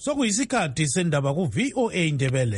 sokuyisikhathi sendaba ku VOA Indebele.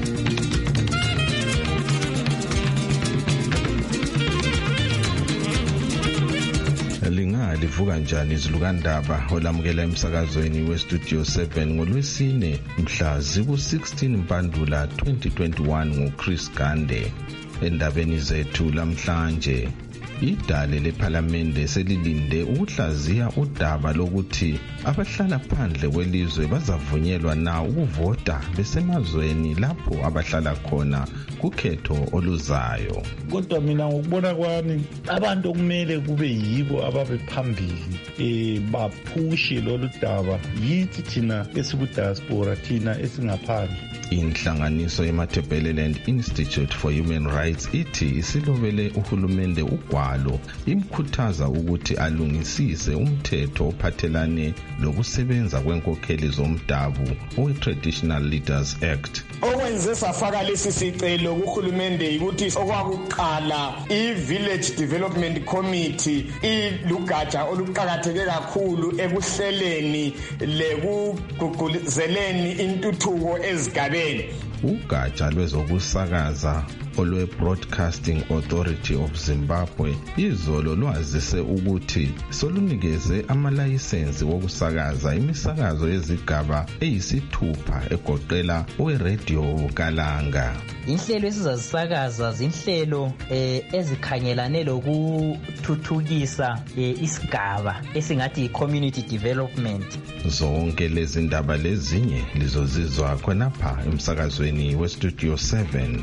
Livuka njani izilukandaba olamukela emsakazweni weStudio 7 ngolwesine mhla ziku-16 Mpandula 2021 nguChris Gande. Endabeni zethu lamhlanje, idale lephalamende selilinde ukuhlaziya udaba lokuthi abahlala phandle kwelizwe bazavunyelwa na ukuvota besemazweni lapho abahlala khona kukhetho oluzayo. Kodwa mina ngokubona kwami abantu okumele kube yibo ababe phambili baphushe lolu daba yithi thina esikudiaspora, thina esingaphandle. Inhlanganiso yeMatabeleland Institute for Human Rights ithi isilobele uhulumende ugwalo imkhuthaza ukuthi alungisise umthetho ophathelane lokusebenza kwenkokheli zomdabu owe-Traditional Leaders Act. Okwenze safaka lesi sicelo kuhulumende ukuthi okwakuqala i-Village Development Committee ilugatsha oluqakatheke kakhulu ekuhleleni lekugqugquzeleni intuthuko ezigabeni. Ugatsha lwezokusakaza olwe-Broadcasting Authority of Zimbabwe izolo lwazise ukuthi solunikeze amalayisensi wokusakaza imisakazo yezigaba eyisithupha egoqela owe-radio Kalanga. Inhlelo esizazisakaza zinhlelo ezikhangelane lokuthuthukisa isigaba esingathi community development. Zonke lezi ndaba lezinye lizozizwa khonapha emsakazweni weStudio 7.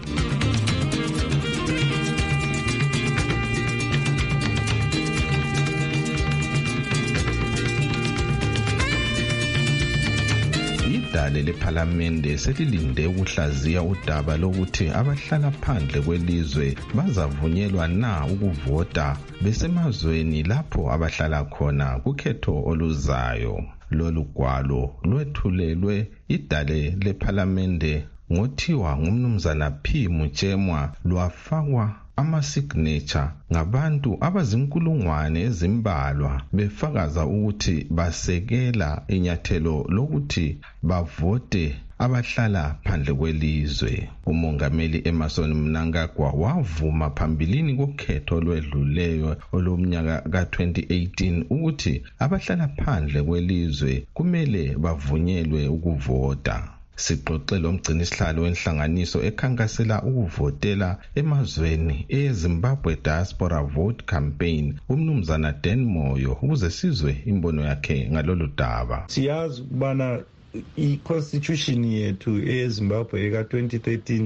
Idale lephalamende selilinde ukuhlaziya udaba lokuthi abahlala phandle kwelizwe bazavunyelwa na ukuvota besemazweni lapho abahlala khona kukhetho oluzayo. Lolu gwalo lwethulelwe idale lephalamende ngothiwa ngumnumzana P. Muchemwa, lwafakwa ama-signature ngabantu abazinkulungwane ezimbalwa befakaza ukuthi basekela inyathelo lokuthi bavote abahlala phandle kwelizwe. Umongameli Emmerson Mnangagwa wavuma phambilini kokhetho olwedluleyo olomnyaka ka-2018 ukuthi abahlala phandle kwelizwe kumele bavunyelwe ukuvota. Sixoxele umgcinisihlalo wenhlanganiso ekhankasela ukuvotela emazweni eZimbabwe Diaspora Vote Campaign umnumzana Dan Moyo ukuze sizwe imbono yakhe ngalolu daba. Siyazi ukubana i-constitution yethu eZimbabwe eka-2013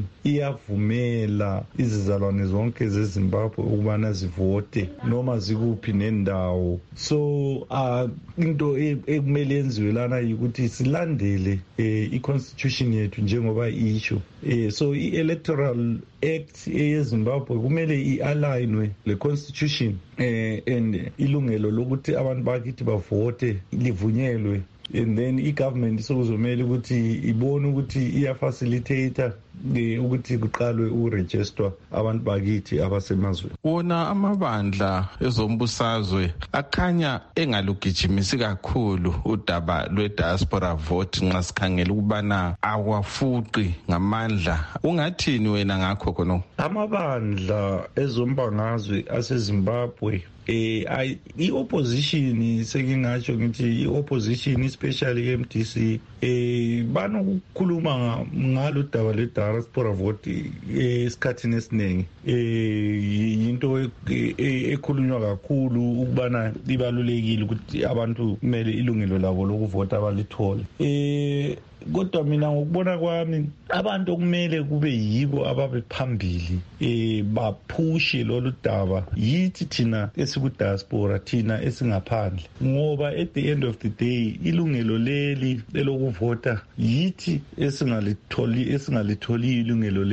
iyavumela izizalwane zonke zeZimbabwe ukubana zivote noma zikuphi nendawo. So into ekumele yenziwe lana yikuthi silandele i-constitution yethu njengoba isho. So i-Electoral Act eyeZimbabwe kumele i-alignwe le-constitution and ilungelo lokuthi abantu bakithi bavote livunyelwe. And then i-government sokuzomela ukuthi ibone ukuthi iyafacilitator ukuthi kuqalwe uregister abantu bakithi abasemazweni. Wona amabandla ezombusazwe akhanya engalugijimisi kakhulu udaba lwe-diaspora vote nxa sikhangela ukubana awafuqi ngamandla. Ungathini wena ngakho khona? Amabandla ezombangazwe aseZimbabwe i-opposition sekingatsho ngithi i-opposition especially MDC banokukhuluma ngalo daba le-diaspora vote esikhathini esiningi. Yinto ekhulunywa kakhulu ukubana libalulekile ukuthi abantu kumele ilungelo labo lokuvota balithole. Kodwa mina ngokubona kwami abantu okumele kube yibo ababe phambili baphushe lolu daba yithi thina esikudiaspora, thina esingaphandle, ngoba at the end of the day ilungelo leli elokuvota yithi esingalitholi ilungelo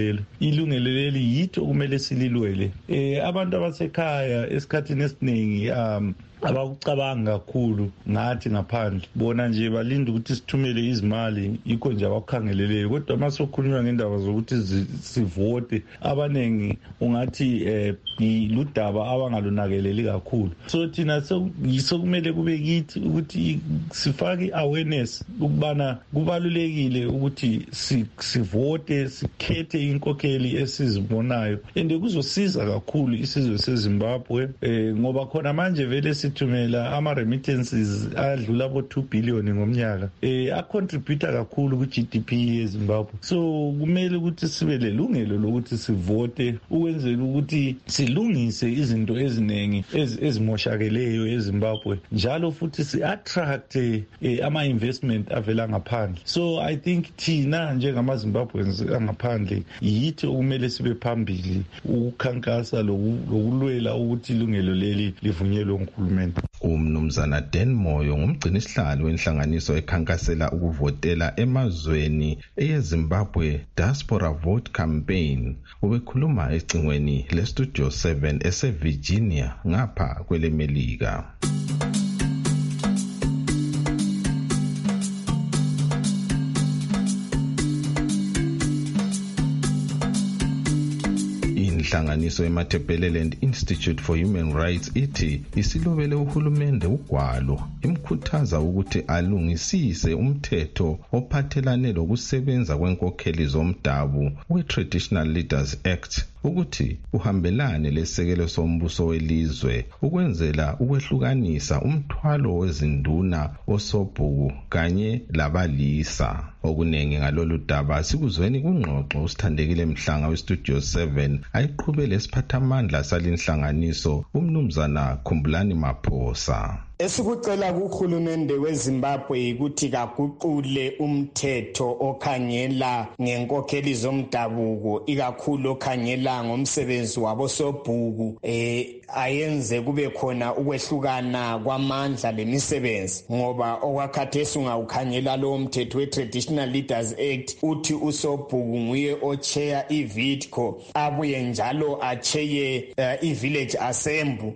leli yithi okumele sililwele. Abantu abasekhaya esikhathini esiningi abakucabanga kakhulu ngathi ngaphandle bona nje balinda ukuthi sithumele izimali yikho nje abakukhangeleleyo kodwa masokhulunywa ngendaba zokuthi sivote abanengi ungathi ludaba abangalunakeleli kakhulu so thina sokumele kube kithi ukuthi sifake i-awareness ukubana kubalulekile ukuthi sivote sikhethe inkokheli esizibonayo and kuzosiza kakhulu isizwe seZimbabwe ngoba khona manje vele sithumela ama-remittances adlula bo-2 billion ngomnyaka acontribute kakhulu ku-GDP yeZimbabwe so kumele ukuthi sibe lelungelo lokuthi sivote ukwenzela ukuthi silungise izinto eziningi ezimoshakeleyo eZimbabwe njalo futhi si-attract ama-investment avela ngaphandle so I think thina njengama-Zimbabweans angaphandle yithi okumele sibe phambili ukukhankasa lokulwela ukuthi ilungelo leli livunyelwe nguhulumende. Umnumzana Dan Moyo ngumgcinisihlalo wenhlanganiso ekhankasela ukuvotela emazweni eyeZimbabwe Diaspora Vote Campaign ubekhuluma ecingweni leStudio 7 eseVirginia ngapha kwelemelika. Inhlanganiso yeMatabeleland Institute for Human Rights ithi isilobele uhulumende ugwalo imkhuthaza ukuthi alungisise umthetho ophathelane lokusebenza kwenkokheli zomdabu we-Traditional Leaders Act ukuthi uhambelane lesekelo sombuso welizwe ukwenzela ukwehlukanisa umthwalo wezinduna osobhuku kanye labalisa. Okunengi ngalolu daba sikuzweni kungxoxo usithandekile Mhlanga weStudio 7 ayiqhubele isiphathamandla salinhlanganiso umnumzana Khumbulani Maphosa. Esikucela kuhulumende weZimbabwe ukuthi kaguqule umthetho okhangela ngenkokheli zomdabuko ikakhulu okhangela ngomsebenzi wabo sobhuku ayenze kube khona ukwehlukana kwamandla lemisebenzi ngoba okwakhathesi ungawukhangela lo mthetho we-Traditional Leaders Act uthi usobhuku nguye ochair iVidco abuye njalo acheye iVillage Assembly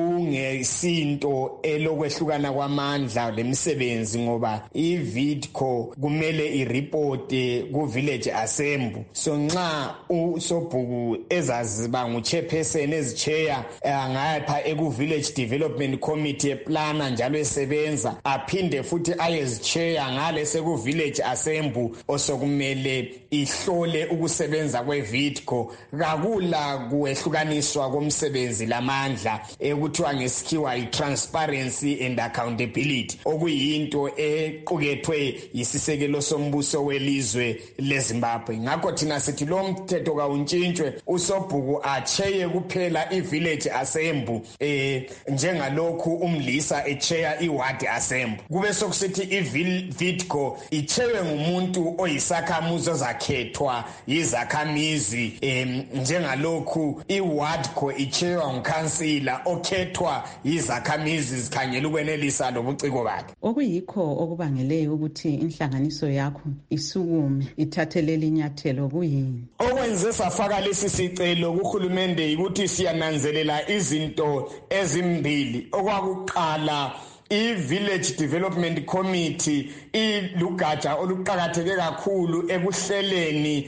okungesinto lokwehlukana kwamandla lemisebenzi ngoba iVidco kumele iripote kuVillage Assembly so nxa usobhuku ezaziba nguchairperson ezicheya ngapha ekuVillage Development Committee eplana njalo esebenza aphinde futhi ayezicheya ngale sekuVillage Assembly osokumele ihlole ukusebenza kweVidco kakula kuehlukaniswa komsebenzi lamandla ekuthiwa ngesikhiwa i-transparency and accountability okuyinto equkethwe yisisekelo sombuso welizwe leZimbabwe ngakho thina sithi lo mthetho kawuntshintshwe usobhuku acheye kuphela iVillage Assembly njengalokhu umlisa echair iWard Assembly kube sokusithi iVidco ichewe ngumuntu oyisakhamuzi ozakhethwa yizakhamizi njengalokhu iWardco icheywa ngukhansila okhethwa yizakhamizi zikhangela ukwenelisa lobuciko bakhe okuyikho okubangele ukuthi inhlanganiso yakho isukume ithathelele inyathelo kuyini okwenze safaka lesi sicelo kuhulumende ukuthi siyananzelela izinto ezimbili okwakuqala iVillage Development Committee ilugatsha oluqhakatheke kakhulu ekuhleleni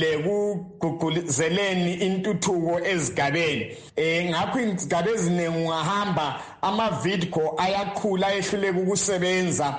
lekugqugquzeleni intuthuko ezigabeni ngakho izigaba eziningi ungahamba amaVidco ayakhula ehluleka ukusebenza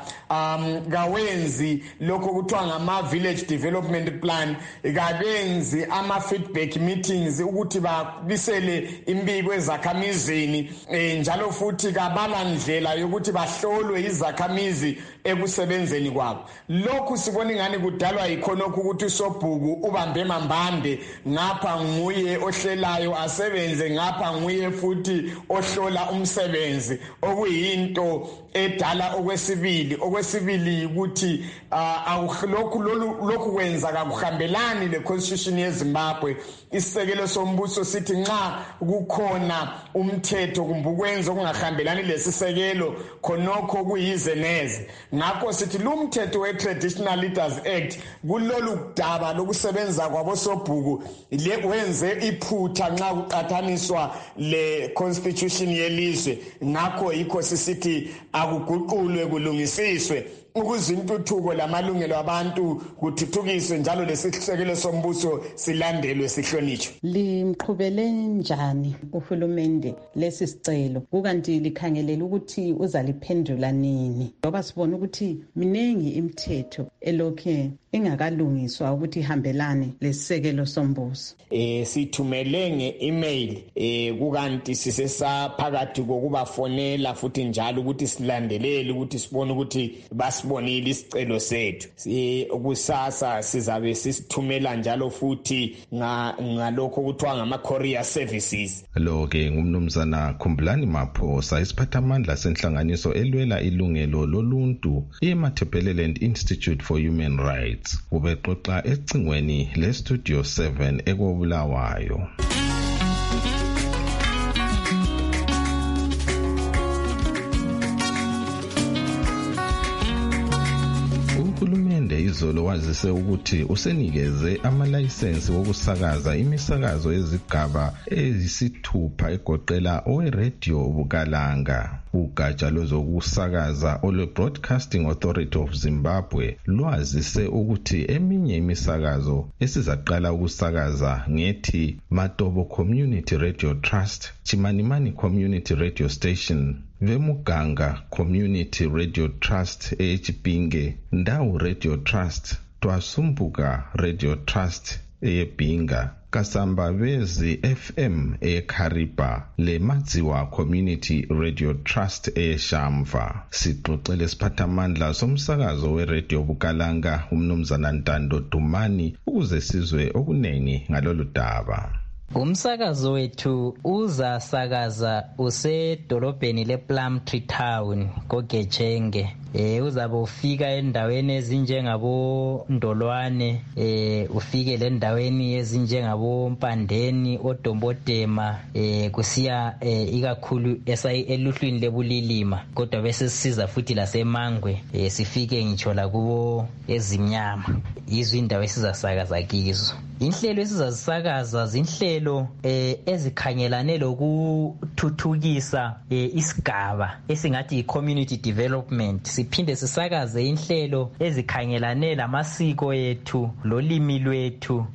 kawenzi lokho kuthiwa ngama-village development plan kabenzi ama-feedback meetings ukuthi babisele imbiko ezakhamizini njalo futhi kabala ndlela yokuthi bahlolwe izakhamizi ekusebenzeni kwabo lokhu sibona ingani kudalwa yikhonokho ukuthi usobhuku ubambe mambande ngapha nguye ohlelayo asebenze ngapha nguye futhi ohlola umsebenzi okuyinto edala okwesibili ukuthi lokhu kwenza kakuhambelani le constitution yeZimbabwe. Isisekelo sombuso sithi nxa kukhona umthetho kumbe ukwenza okungahambelani lesisekelo khonokho kuyize neze. Ngakho sithi lumthetho we-Traditional Leaders Act kulolu daba lokusebenza kwabosobhuku wenze iphutha nxa kuqathaniswa le constitution yelizwe. Ngakho yikho sisithi akuguqulwe kulungisiswe ukuze intuthuko lamalungelo abantu kuthuthukiswe njalo lesisekelo sombuso silandelwe sihlonitshwe. Limqhubele njani uhulumende lesi sicelo kukanti likhangelela ukuthi uzaliphendula nini ngoba sibona ukuthi minengi imithetho elokhe ingakalungiswa ukuthi ihambelane lesisekelo sombuso? Sithumele nge-email kukanti sisesaphakathi kokubafonela futhi njalo ukuthi silandelele ukuthi sibone ukuthi basibonile isicelo sethu. Kusasa sizabe sisithumela njalo futhi ngalokho kuthiwa ngama-courier services. Lo-ke ngumnumzana Khumbulani Maphosa, isiphathamandla senhlanganiso elwela ilungelo loluntu iMatabeleland Institute for Human Rights. Ubexoxa ecingweni leStudio 7 eKobulawayo. Uhulumende izolo wazise ukuthi usenikeze amalayisensi wokusakaza imisakazo yezigaba ezisithupha egoqela oweRadio Bukalanga. Ugatsha lwezokusakaza olwe-Broadcasting Authority of Zimbabwe lwazise ukuthi eminye imisakazo esizaqala ukusakaza ngethi Matobo Community Radio Trust, Chimanimani Community Radio Station, Vemuganga Community Radio Trust eChipinge, Ndawo Radio Trust, Twasumbuka Radio Trust eBinga, Kasambavezi FM eKharipa, le Madziwa Community Radio Trust eShamva. Sixoxele isiphathamandla somsakazo weRadio Bukalanga umnumzana Ntando Dumani ukuze sizwe okunengi ngalolu daba. Umsakazo wethu uzasakaza usedolobheni lePlumtree Town koGetshenge. Uzabe ufika endaweni ezinjengabo Ndolwane, ufike le ndaweni ezinjengabo Mpandeni, oDombodema, kusiya ikakhulu eluhlwini lebulilima, kodwa bese sisiza futhi laseMangwe, sifike ngitsho la kubo eZimnyama. Izwi indawo esizasakaza kizo. Inhlelo esizazisakaza zinhlelo ezikhangelane lokuthuthukisa isigaba esingathi community development. Siphinde sisakaze inhlelo ezikhangelane lamasiko ethu, lolimi lwethu,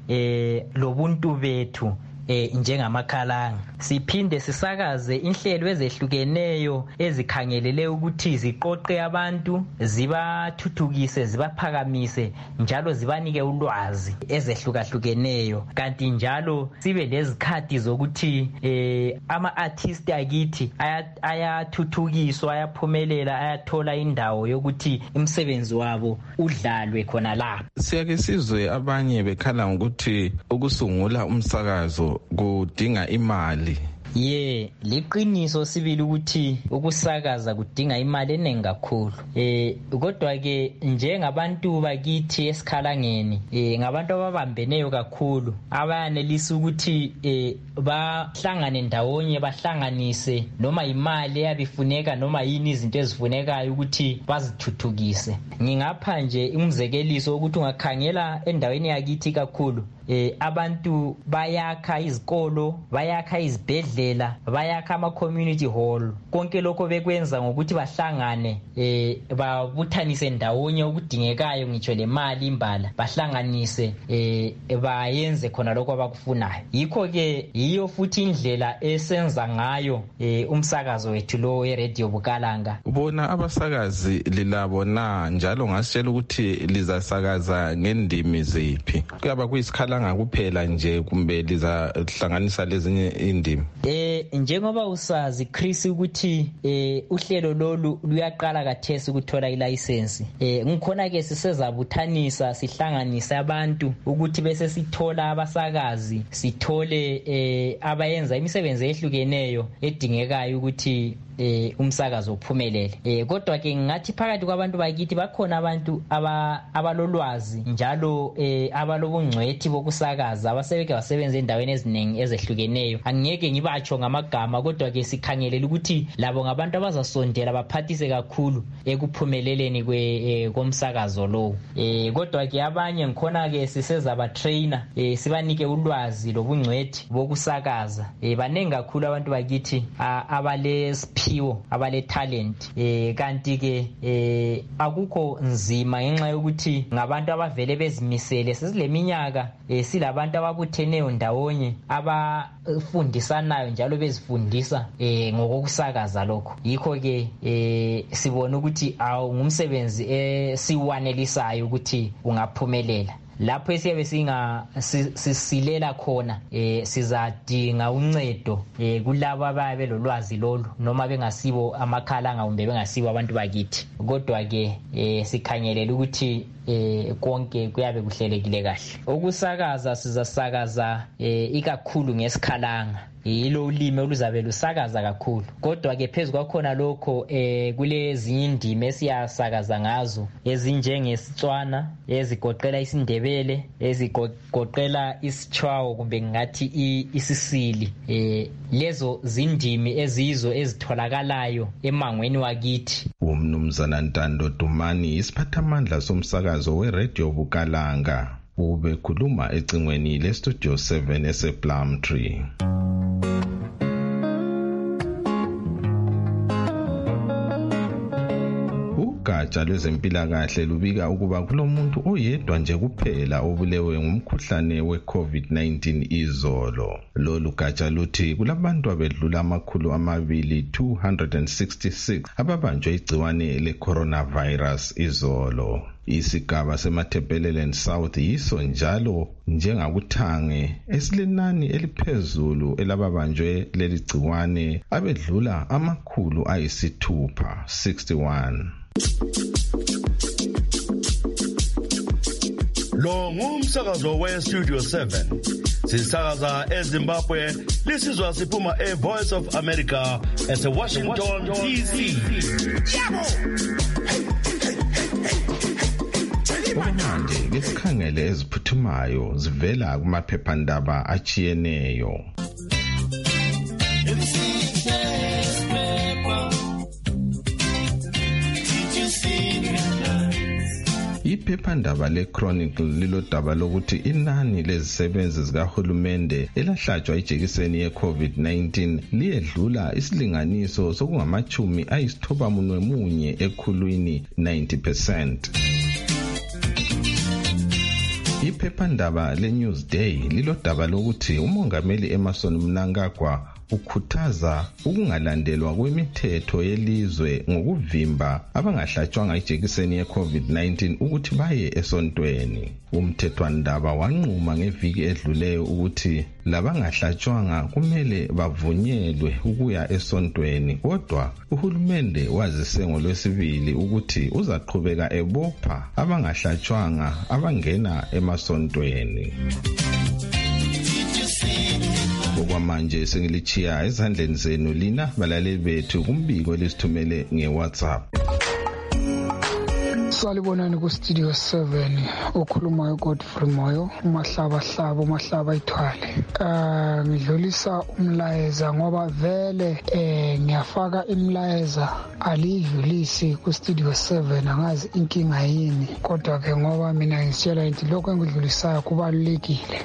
lobuntu bethu njengamakhalanga. Siphinde sisakaze inhlelo ezehlukeneyo ezikhangelele ukuthi ziqoqe abantu, zibathuthukise, zibaphakamise, njalo zibanike ulwazi ezehlukahlukeneyo. Kanti njalo sibe lezikhathi zokuthi ama-artist akithi ayathuthukiswa, ayaphumelela, ayathola indawo yokuthi imisebenzi wabo udlalwe khona lapho. Siyake sizwe abanye bekhala ngokuthi ukusungula umsakazo kudinga imali. Liqiniso sibili ukuthi ukusakaza kudinga imali eningi kakhulu. Kodwa ke njengabantu bakithi esikhalangeni, ngabantu ababambeneyo kakhulu, abayanelisa ukuthi bahlangane ndawonye, bahlanganise noma imali eyabifuneka noma yini izinto ezifunekayo ukuthi bazithuthukise. Ngingapha nje umzekeliso ukuthi ungakhangela endaweni yakithi kakhulu, abantu bayakha izikolo, bayakha izibhedlela, bayakha ama-community hall. Konke lokho bekwenza ngokuthi bahlangane, babuthanise ndawonye okudingekayo, ngitsho le mali imbala, bahlanganise, bayenze khona lokho abakufunayo. Yikho-ke yiyo futhi indlela esenza ngayo umsakazo wethu lo weRadio Bukalanga. Bona abasakazi lilabo na njalo ngasitshela ukuthi lizasakaza ngendimi ziphi? Kuyaba kuyisikhala kuphela nje kumbe lizahlanganisa lezinye indimi? Njengoba usazi Chris ukuthi uhlelo lolu luyaqala kathesi ukuthola ilayisensi. Ngikhona ke sisezabuthanisa, sihlanganise abantu ukuthi bese sithola abasakazi, sithole abayenza imisebenzi ehlukeneyo edingekayo ukuthi umsakazo uphumelele. Kodwa ke ngathi phakathi kwabantu bakithi bakhona abantu abalolwazi njalo abalobungcwethi bokusakaza abasebeke basebenza endaweni eziningi ezehlukeneyo. Angeke ngibatsho ngamagama kodwa ke sikhangelela ukuthi labo ngabantu abazasondela baphathise kakhulu ekuphumeleleni komsakazo lo. Kodwa ke abanye ngikhona ke siseza ba trainer sibanike ulwazi lobungcwethi bokusakaza. Banengi kakhulu abantu bakithi abale siphiwo abale talent kanti ke akukho nzima ngenxa yokuthi ngabantu abavele bezimisele. Sesileminyaka silabantu ababutheneyo ndawonye abafundisanayo njalo bezifundisa ngokusakaza lokho. Yikho ke sibona ukuthi ngumsebenzi siwanelisayo ukuthi ungaphumelela. Lapho siyabe sisilela khona sizadinga uncedo kulabo ababe lolwazi lolu noma bengasibo amakhalanga kumbe bengasibo abantu bakithi. Kodwa ke sikhangelela ukuthi konke kuyabe kuhlelekile kahle. Ukusakaza sizasakaza ikakhulu ngesikhalanga. Yilo ulimi oluzabe lusakaza kakhulu. Kodwa ke phezulu kwakhona lokho kulezinye indimi esiyasakaza ngazo ezinjengeSitswana, ezigoqela isiNdebele, ezigoqela isiChwawo kumbe ngathi isisili. Lezo zindimi ezizo ezitholakalayo emangweni wakithi. Umnumzana Ntando Dumani isiphathamandla somsakazo weRadio Bukalanga ubekhuluma ecingweni leStudio 7 esePlumtree. Ugatsha lwezempilakahle lubika ukuba kulomuntu oyedwa nje kuphela obulewe ngumkhuhlane we-COVID-19 izolo. Lolu gatsha luthi kulabantu abedlula 266 ababanjwe igciwane le-coronavirus izolo. Isigaba seMatabeleland South yiso njalo njengakuthange esilenani eliphezulu elababanjwe leli gciwane abedlula 61. Lo ngumsakazo we-Studio 7. Sisakaza eZimbabwe, lisizwa siphuma e-Voice of America ese-Washington, D.C. Okwamanje ngesikhangele eziphuthumayo zivela kumaphephandaba achiyeneyo. Iphephandaba le-Chronicle lilodaba lokuthi inani lezisebenzi zikahulumende elahlatshwa ijekiseni ye-COVID-19 liyedlula isilinganiso sokungama-91 ekhulwini 90%. Iphephandaba le-Newsday lilodaba lokuthi umongameli Emmerson Mnangagwa ukhuthaza ukungalandelwa kwemithetho yelizwe ngokuvimba abangahlatshwanga ijekiseni ye-COVID-19 ukuthi baye esontweni. Umthethwandaba wanquma ngeviki edluleyo ukuthi labangahlatshwanga kumele bavunyelwe ukuya esontweni, kodwa uhulumende wazise ngoLwesibili ukuthi uzaqhubeka ebopha abangahlatshwanga abangena emasontweni. Okwamanje sengilichiya ezandleni zenu lina balaleli bethu kumbiko lisithumele ngeWhatsApp. Salibonani ku Studio 7 ukhuluma uGodfrey Moyo umahlaba ithwale. Ngidlulisa umlayeza ngoba vele ngiyafaka imlayeza alidlulisi ku Studio 7 angazi inkinga yini, kodwa ke ngoba mina ngisitshela into lokho engidlulisayo kubalulekile.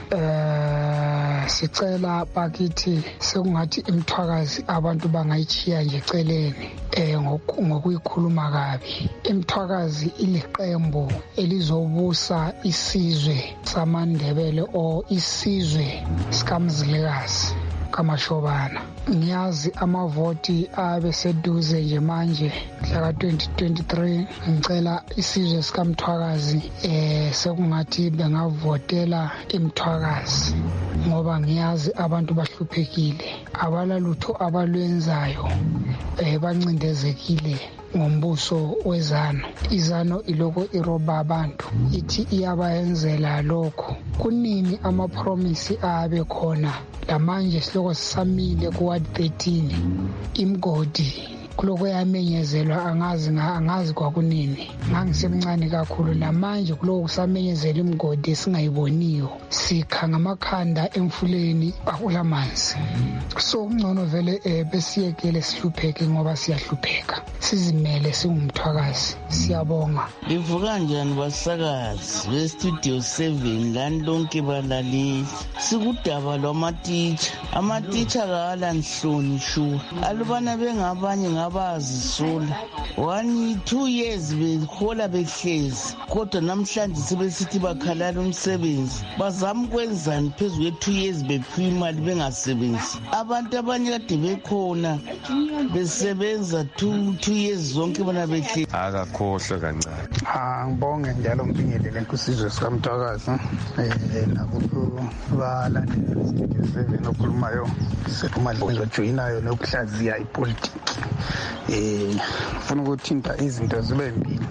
Sicela bakithi sekungathi imthwakazi abantu bangayichiya nje eceleni ngokuyikhuluma kabi. Imthwakazi iliqembu elizobusa isizwe samaNdebele o isizwe sikaMzilikazi kaMashobana. Ngiyazi amavoti abe seduze nje manje mhla ka-2023. Ngicela isizwe sikamthwakazi sekungathi bengavotela imthwakazi ngoba ngiyazi abantu bahluphekile, abalalutho abalwenzayo, bancindezekile ngombuso wezano. Izano iloko iroba abantu ithi iyabayenzela lokho. Kunini amapromisi abe khona lamanje siloko sisamile ku-13 imgodi kuloko yamenyezelwa angazi kwakunini ngangisemncane kakhulu namanje kuloko kusamenyezela imigodi esingayiboniyo sikha ngamakhanda emfuleni akulamanzi so ngcono vele besiyekele sihlupheke ngoba siyahlupheka sizimele singumthwakazi siyabonga livuka njani basakazi bestudio 7 lani lonke balaleli sikudaba lwamatitsha kala nhloni shu alubana bengabanye ngabazisula 2 years behola behlezi kodwa namhlanje sebesithi bakhalala umsebenzi bazama ukwenzani phezu kwe2 years bephiwa imali bengasebenzi abantu abanye kade bekhona besebenza 2 years zonke bona behlezi akakhohlwa kancane ngibonge njalo ngibingelele kusizwe sikamthwakazi nabo balandela Studio 7 okhulumayo sekumadlojoyinayo nokuhlaziya ipolitiki ufuna ukuthinta izinto zibe mbili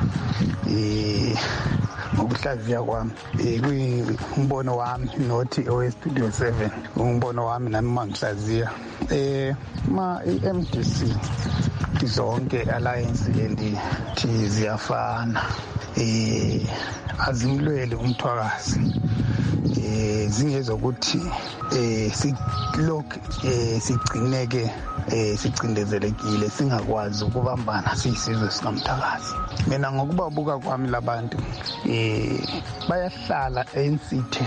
ngokuhlaziya kwami kuyimbono wami nothi owestudio 7 umbono wami nami mangihlaziya i-MDC zonke alliance endithi ziyafana azimlwele umthwakazi zingezokuthi sigcineke sicindezelekile singakwazi ukubambana siyisizwe sikamthakazi mina ngokubabuka kwami labantu bayahlala eNCT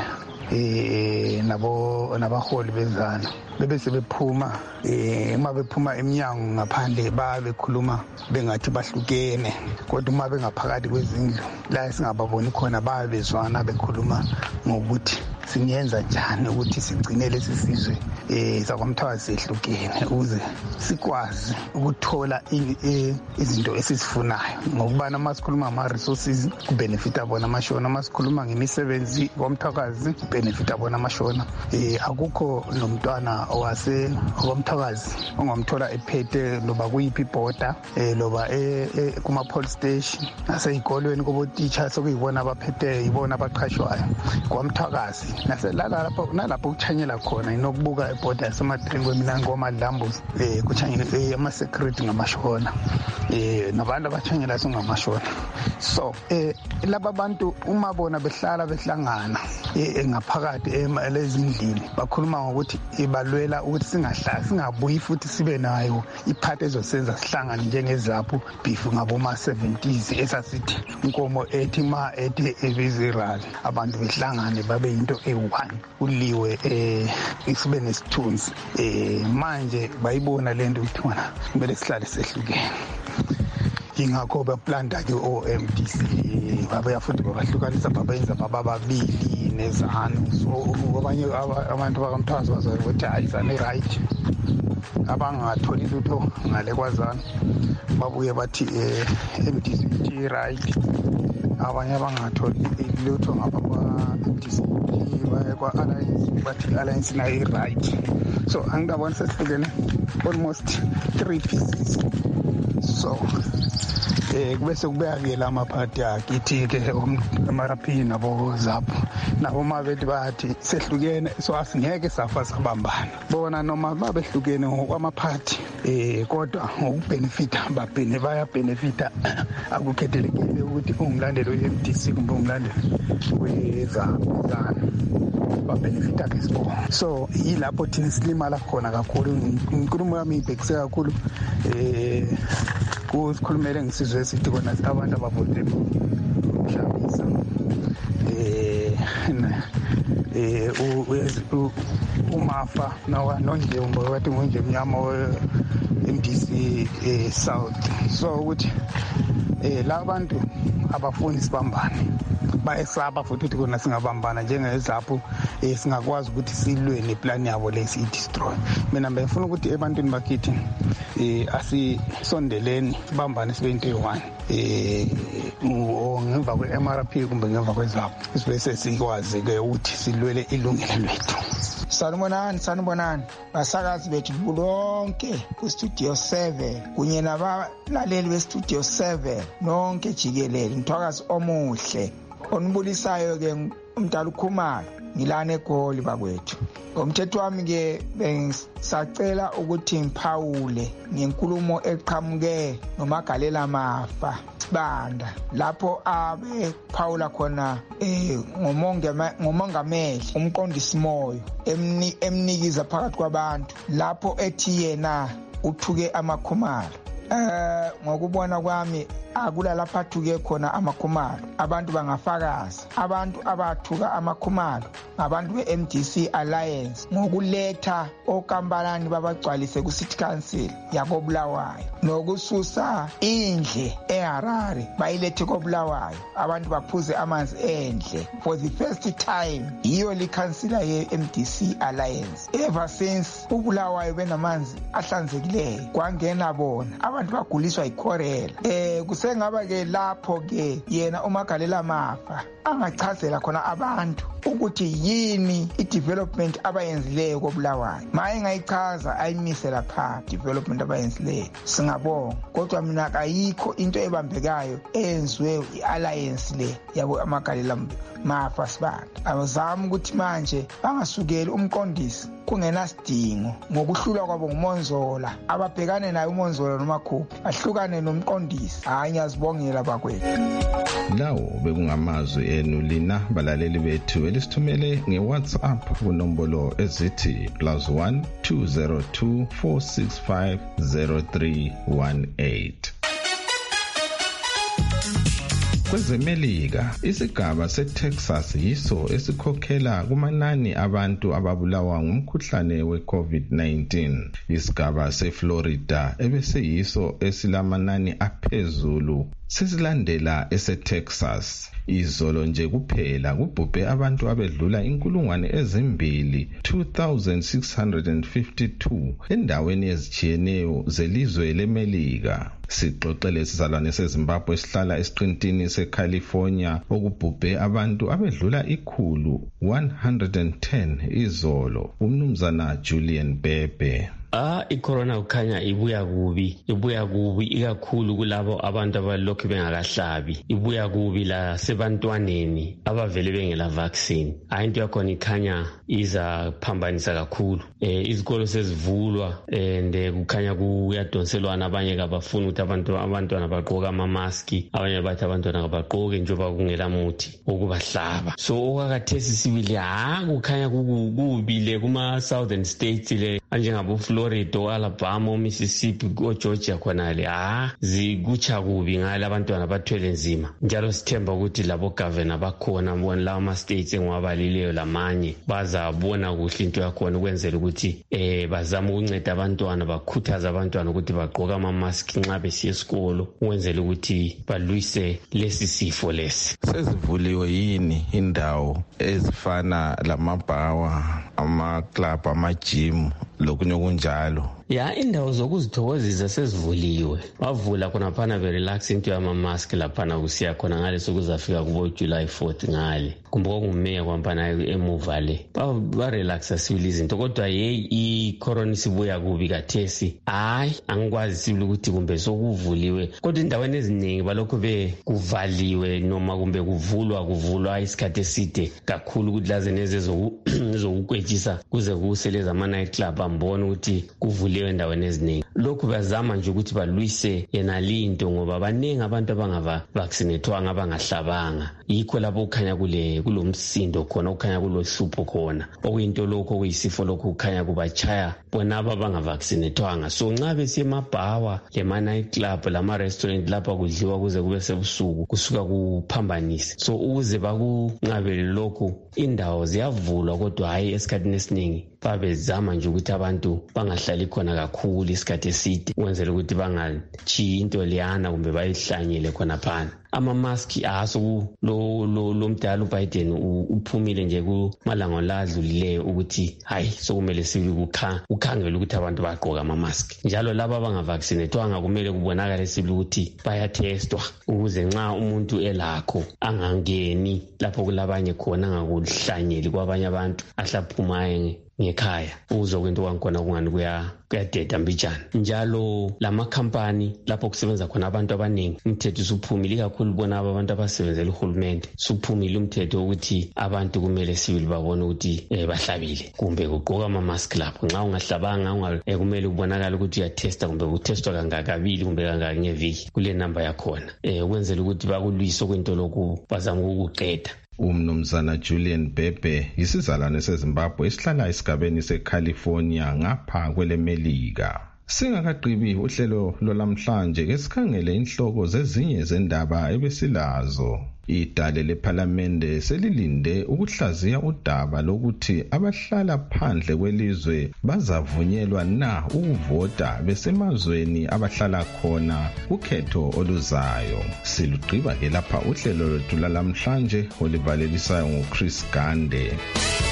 nabaholi bezana bebese bephuma uma bephuma eminyango ngaphandle babekhuluma bengathi bahlukene kodwa uma bengaphakathi kwezindlu la singababoni khona babezwana bekhuluma ngokuthi singenza njani ukuthi sigcine lesi sizwe sakwamthwakazi sehlukene ukuze sikwazi ukuthola izinto esisifunayo ngokubana masikhuluma ama-resources kubenefita bona amashona masikhuluma ngemisebenzi kwamthwakazi kubenefita bona amashona akukho nomntwana okwamthwakazi ongamthola ephethe loba kuyiphi ibhoda loba kuma-police station naseyikolweni kubotitsha sokuyibona abaphethe yibona abaqhashwayo kwamthwakazi nalapho kuchanyela khona inokubuka ibhoda yasematrini kwemina ngomadlambuzi kuchanyela ama-security ngamashona nabantu abachanyela singamashona so laba bantu uma bona behlangana ngaphakathi lezindlini bakhuluma ngokuthi balwela ukuthi singabuyi futhi sibe nayo iphathi ezosenza sihlangane njengezaphu bifu ngaboma-70s esasithi inkomo ethi ma ethi ebizirali abantu behlangane babe yinto eyi-1 uliwe sibe nesithunzi manje bayibona le nto ukuthi wona kumele sihlale sehlukene ingakho baplanda-ke o-MDC babuya futhi babahlukanisa babenza bababili nezanu so abanye abantu bakamthwakazi bazoya ukuthi hayi izane i-right abangatholi lutho ngale kwazana babuye bathi MDC ithi i-right abanye abangatholi lutho ngapha kwa-MDC baye kwa-alliance bathi i-alliance nayo i-right so angingabona sehlukene almost 3 pieces so kubese kubeka-ke la maphathi akithi-ke ama-RP nabo-ZAPU nabo uma bethi bathi sehlukene so asingeke safa sabambana bona noma babehlukene ngokwamaphathi kodwa ngokubhenefitha bayabhenefitha akukhethelekile ukuthi ungumlandeli we-MDC kumbe ungumlandeli we-ZAPU babhenefitha-ke sibona so yilapho thina silimala khona kakhulu inkulumo yami ibhekise kakhulu kusikhulumele ngisizwe esithi kona abantu abavote ukuhlabisa umafa nonjembo wathi ngonje mnyama we-MDC South so ukuthi la bantu abafuni sibambane bayesaba futhi ukuthi kona singabambana njengezaphu singakwazi ukuthi silwe neplani yabo lesiyidestroy mina bengifuna ukuthi ebantwini bakithi asisondeleni sibambane sibe into eyi-1 ngemva kwe-MRP kumbe ngemva kwezaphu sibese sikwazi-ke ukuthi silwele ilungelo lethu. Sanibonani basakazi bethu lonke kustudio 7 kunye nabalaleli bestudio 7 nonke jikelele mthwakazi omuhle onibulisayo ke umdala uKhumalo ngilana eGoli bakwethu. Ngomthetho wami ke bengisacela ukuthi ngiphawule ngenkulumo eqhamuke noMagalela Mafa Sibanda lapho abe phawula khona ngomongameli umqondisi moyo emnikiza phakathi kwabantu lapho ethi yena uthuke amaKhumalo. Ngokubona kwami akula lapha thuke khona amaKhumalo, abantu bangafakaza. Abantu abathuka amaKhumalo ngabantu beMDC Alliance ngokuletha okambalani babagcwalise ku-City Council yakoBulawayo nokususa indle eHarare bayilethe koBulawayo abantu baphuze amanzi endle for the first time. Yiyo likhansila ye-MDC Alliance. Ever since uBulawayo benamanzi ahlanzekileyo kwangena bona abantu baguliswa yikhorela. Kusengaba ke lapho ke yena uMagalela Mafa angachazela khona abantu ukuthi yini i-development abayenzileyo koBulawayo. Maye ngayichaza ayimise lapha development abayenzileyo singabonga, kodwa mina ayikho into ebambekayo eyenziwe i-alliance le yabo uMagalela Mafa Sibanda. Abazama ukuthi manje bangasukeli umqondisi kungenasidingo ngokuhlula kwabo nguMonzola ababhekane naye uMonzola noMakhuphi ahlukane nomqondisi. Hayi ngiyazibongela bakwethu. Lawo bekungamazwi enu lina balaleli bethu elisithumele ngeWhatsApp kunombolo ezithi +1 202 465 0318. KwezeMelika, isigaba seTexas yiso esikhokhela kumanani abantu ababulawa ngumkhuhlane weCovid-19. Isigaba seFlorida ebeseyiso esilamanani aphezulu sesilandela eseTexas. Izolo nje kuphela kubhubhe abantu abedlula 2,652 endaweni ezijiyeneyo zelizwe leMelika. Sixoxele sizalwane seZimbabwe esihlala esiqintini seCalifornia okubhubhe abantu abedlula 110 izolo. Umnumzana Julian Bebe. icorona ukhanya ibuya kubi ikakhulu kulabo abantu abalokhu bengakahlabi, ibuya kubi la sebantwaneni abavele bengela vaccine. Into yakhona ikhanya izaphambanisa kakhulu. Izikolo sezivulwa and kukhanya kuyadonselwana, abanye kabafuna ukuthi abantwana bagqoke ama-maski, abanye bathi abantwana kabagqoke njengoba kungela muthi okubahlaba. So okwakathesi sibili kukhanya kubile kuma-southern states le anjengabo Florida, Alabama, Mississippi, Georgia khonale zikutsha kubi ngale abantwana bathwele nzima. Njalo sithemba ukuthi labo governor bakhona lawo ama-states engwabalileyo lamanye bazabona kuhle into yakhona ukwenzela ukuthi bazama ukunceda abantwana, bakhuthaza abantwana ukuthi bagqoke ama-mask nxa besiya esikolo ukwenzela ukuthi balwise lesi sifo lesi. Sezivuliwe yini indawo ezifana lamabhawa, ama-club, ama-gym lokunye okunjalo? Indawo zokuzithokozisa sezivuliwe. Bavula khona phana be-relax into yama-mask laphana kusiya khona ngale sokuzafika kubo July 4th ngale. Kumbe kungumeya kwampana emuva le. Ba-relaxa sibili izinto. Kodwa i-corona isibuya kubi kathesi. Angikwazi sibili ukuthi kumbe sokuvuliwe. Kodwa indaweni eziningi balokhu kuvaliwe noma kumbe kuvulwa isikhathi eside kakhulu ukuthi laze nezokukwetshisa kuze kuseleza ama-night club ambone ukuthi kuvuliwe endaweni eziningi. Lokhu bazama nje ukuthi balwise yena linto ngoba baningi abantu abangavaccinatwanga abangahlabanga. Yikho lapho kukhanya kulomsindo khona, kukhanya kulohlupho khona. Okuyinto lokho okuyisifo lokho kukhanya kubachaya bona abangavaccinatwanga. So nxa besemabhawa, lema-night club, lama-restaurant lapha kudliwa kuze kube sebusuku kusuka kuphambanise. So ukuze bakunqabele lokhu indawo ziyavulwa, kodwa hayi esikhathini esiningi babezama nje ukuthi abantu bangahlali khona kakhulu isikhathi eside ukwenzela ukuthi bangachiyi into leyana kumbe bayihlanyele khona phana. Ama-mask lo mdala uBiden uphumile nje kumalanga ladlulileyo ukuthi hayi sokumele sibili kukhangela ukuthi abantu bagqoka ama-mask. Njalo laba abangavaccinatwanga kumele kubonakale sibili ukuthi bayatestwa ukuze nxa umuntu elakho angangeni lapho kulabanye khona, angakuhlanyeli kwabanye abantu ahlaphumaye ngekhaya uzwa kwento wangikhona kungani kuyadeda mbijana njalo lama company lapho kusebenza khona abantu abaningi umthetho usuphumile kakhulu bona abantu abasebenzela uhulumende suphumile umthetho ukuthi abantu kumele sibili babone ukuthi bahlabile kumbe kugqoka ama mask lapho nxa ungahlabanga kumele ubonakala ukuthi uyatesta kumbe utestwa kangakabili kumbe kangaka ngeviki kule number yakhona ukwenzela ukuthi bakulwise kwento lokhu bazama ukuqeda. Umnumzana Julian Bebe yisizalwane seZimbabwe esihlala esigabeni seCalifornia ngapha kwelemelika. Singakaqhibi uhlelo lolamhlanje ke sikhangele inhloko zezinye zendaba ebesilazo. Idale lePhalamende selilinde ukuhlaziya udaba lokuthi abahlala phandle kwelizwe bazavunyelwa na ukuvota besemazweni abahlala khona ukhetho oluzayo. Silugqiba ke lapha uhlelo lwethu lamhlanje olivalelisayo nguChris Gande.